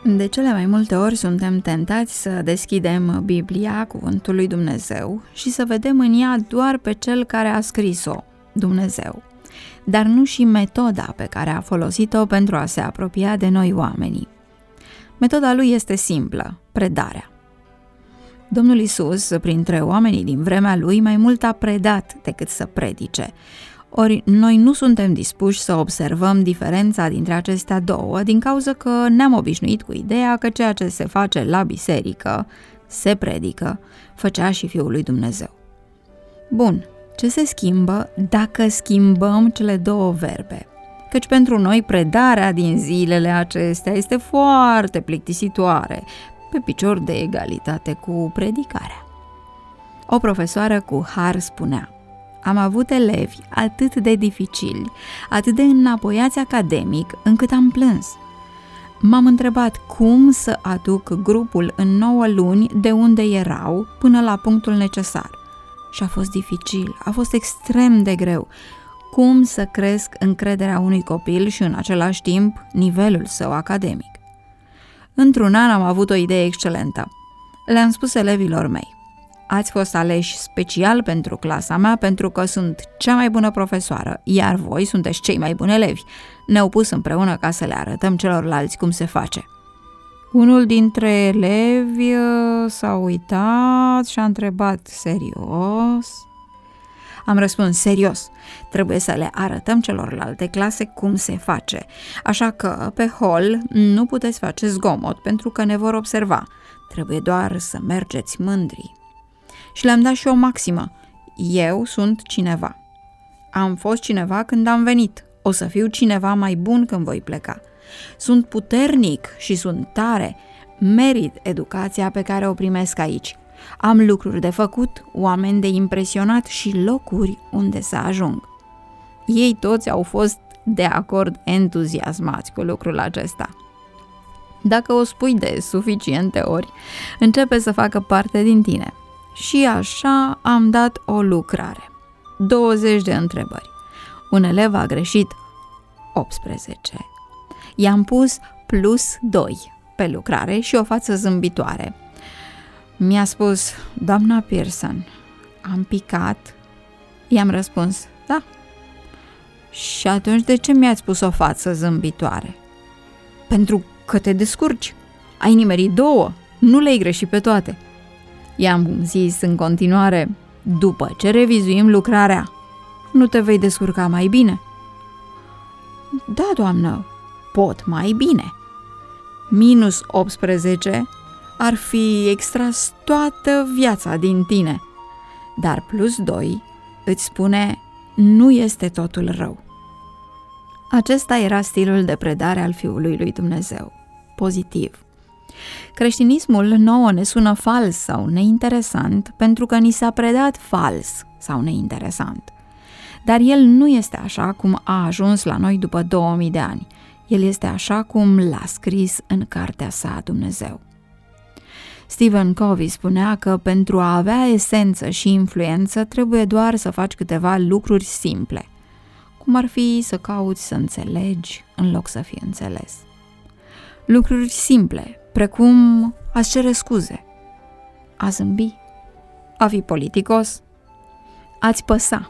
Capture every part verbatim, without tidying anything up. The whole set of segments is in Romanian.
De cele mai multe ori suntem tentați să deschidem Biblia, Cuvântul lui Dumnezeu, și să vedem în ea doar pe cel care a scris-o, Dumnezeu, dar nu și metoda pe care a folosit-o pentru a se apropia de noi oamenii. Metoda lui este simplă, predarea. Domnul Iisus, printre oamenii din vremea lui, mai mult a predat decât să predice. Ori noi nu suntem dispuși să observăm diferența dintre acestea două, din cauza că ne-am obișnuit cu ideea că ceea ce se face la biserică, se predică, făcea și Fiul lui Dumnezeu. Bun, ce se schimbă dacă schimbăm cele două verbe? Căci pentru noi predarea din zilele acestea este foarte plictisitoare, pe picior de egalitate cu predicarea. O profesoară cu har spunea: am avut elevi atât de dificili, atât de înapoiați academic, încât am plâns. M-am întrebat cum să aduc grupul în nouă luni de unde erau până la punctul necesar. Și a fost dificil, a fost extrem de greu. Cum să cresc încrederea unui copil și în același timp nivelul său academic? Într-un an am avut o idee excelentă. Le-am spus elevilor mei: ați fost aleși special pentru clasa mea pentru că sunt cea mai bună profesoară, iar voi sunteți cei mai buni elevi. Ne-au pus împreună ca să le arătăm celorlalți cum se face. Unul dintre elevi s-a uitat și a întrebat: serios? Am răspuns: serios, trebuie să le arătăm celorlalte clase cum se face, așa că pe hol nu puteți face zgomot pentru că ne vor observa, trebuie doar să mergeți mândri. Și le-am dat și o maximă: eu sunt cineva. Am fost cineva când am venit, o să fiu cineva mai bun când voi pleca. Sunt puternic și sunt tare, merit educația pe care o primesc aici. Am lucruri de făcut, oameni de impresionat și locuri unde să ajung. Ei toți au fost de acord entuziasmați cu lucrul acesta. Dacă o spui de suficiente ori, începe să facă parte din tine. Și așa am dat o lucrare. douăzeci de întrebări. Un elev a greșit optsprezece. I-am pus plus doi pe lucrare și o față zâmbitoare. Mi-a spus: doamna Pearson, am picat? I-am răspuns: da. Și atunci de ce mi-ați pus o față zâmbitoare? Pentru că te descurci. Ai nimerit două, nu le-ai greșit pe toate. I-am zis în continuare: după ce revizuim lucrarea, nu te vei descurca mai bine? Da, doamnă, pot mai bine. Minus optsprezece ar fi extras toată viața din tine, dar plus doi îți spune: nu este totul rău. Acesta era stilul de predare al Fiului lui Dumnezeu, pozitiv. Creștinismul nouă ne sună fals sau neinteresant pentru că ni s-a predat fals sau neinteresant. Dar el nu este așa cum a ajuns la noi după două mii de ani. El este așa cum l-a scris în cartea sa Dumnezeu. Stephen Covey spunea că pentru a avea esență și influență trebuie doar să faci câteva lucruri simple, cum ar fi să cauți să înțelegi în loc să fii înțeles. Lucruri simple, precum a-ți cere scuze, a zâmbi, a fi politicos, a-ți păsa.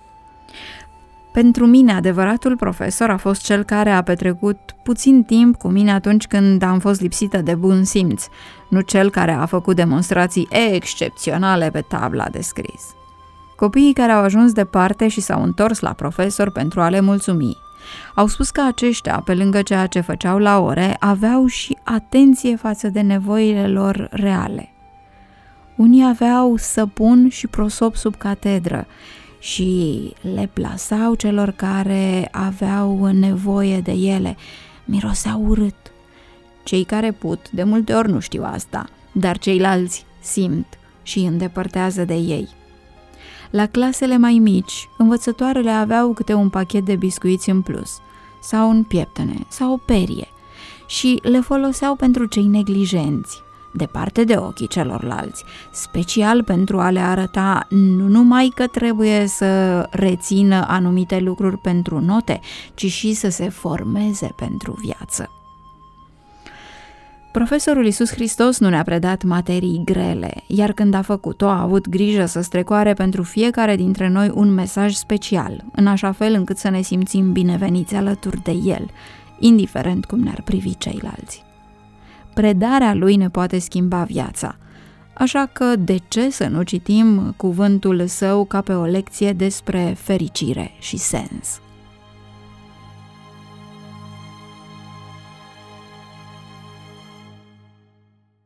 Pentru mine, adevăratul profesor a fost cel care a petrecut puțin timp cu mine atunci când am fost lipsită de bun simț, nu cel care a făcut demonstrații excepționale pe tabla de scris. Copiii care au ajuns departe și s-au întors la profesor pentru a le mulțumi au spus că aceștia, pe lângă ceea ce făceau la ore, aveau și atenție față de nevoile lor reale. Unii aveau săpun și prosop sub catedră și le plasau celor care aveau nevoie de ele. Miroseau urât. Cei care put de multe ori nu știu asta, dar ceilalți simt și îndepărtează de ei. La clasele mai mici, învățătoarele aveau câte un pachet de biscuiți în plus, sau un pieptene, sau o perie, și le foloseau pentru cei neglijenți, departe de ochii celorlalți, special pentru a le arăta nu numai că trebuie să rețină anumite lucruri pentru note, ci și să se formeze pentru viață. Profesorul Iisus Hristos nu ne-a predat materii grele, iar când a făcut-o, a avut grijă să strecoare pentru fiecare dintre noi un mesaj special, în așa fel încât să ne simțim bineveniți alături de El, indiferent cum ne-ar privi ceilalți. Predarea Lui ne poate schimba viața, așa că de ce să nu citim cuvântul Său ca pe o lecție despre fericire și sens?